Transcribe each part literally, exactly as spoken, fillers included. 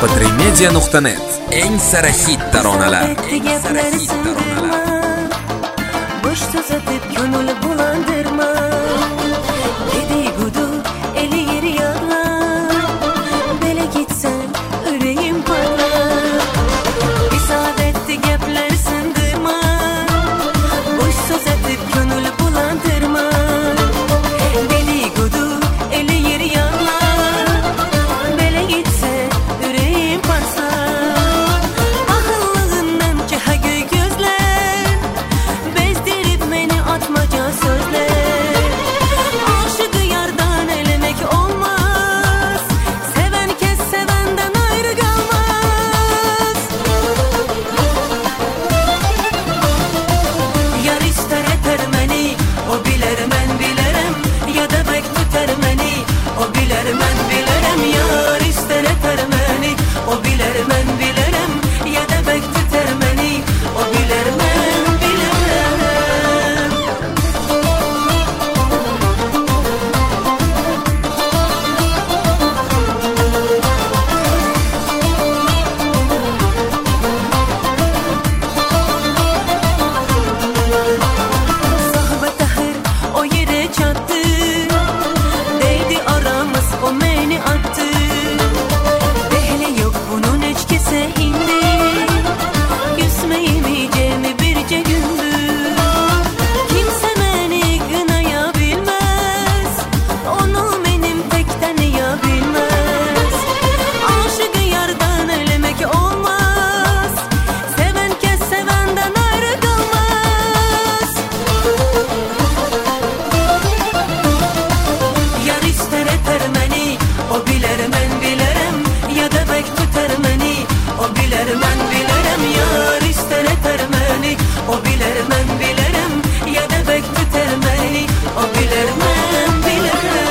em p tre media nuqta net eng sara hit taronalar. Eng sara hit taronalar. Boş söz atıp gönül bulandırma. Dedikodu eli yeri yağlar. Bele gitsen yüreğim parlar. İsabetli gepler sındırma. Boş söz atıp gönül bulandırma. Dedikodu eli yeri yağlar. Bele gitse yüreğim parsar. Akıllığından ciha göy gözler. Bezdirip beni atmaca sözler. Aşığı yardan elemek olmaz. Seven kes sevenden ayrı kalmaz. Yar ister eter beni, o biler ben bilerim. Ya da bek tutar beni, o biler ben bilerim. Yar ister eter beni, o biler ben bilerim. Ya da bek tutar beni, o biler ben bilerim. Sohbet ahır o yere çattı. Değdi aramız o beni attı. Dehli yok bunun eçkisi indi. Küsmeyemeyeceğimi birce gündür. Kimse beni kınayabilmez. Onu benim tekten yabilmez. Aşığı yardan elemek olmaz. Seven kes sevenden ayrı kalmaz. Yar ister eter beni, o biler ben bilerim. Ya da bek tutar beni, o biler ben bilerim. Yar ister eter beni, o biler ben bilerim. Ya da bek tutar beni, o biler ben bilerim.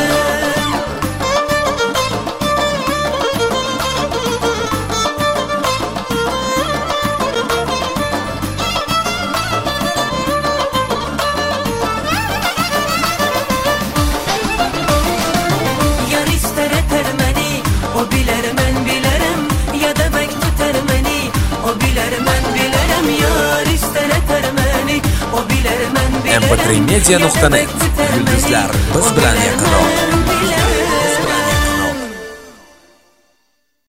Yar ister eter beni, o biler ben bilerim. Ya da bek tutar beni, o biler ben bilerim. Yar ister eter beni, o biler ben bilerim. em p tre media nuqta net Yulduzlar biz bilan yaqinroq.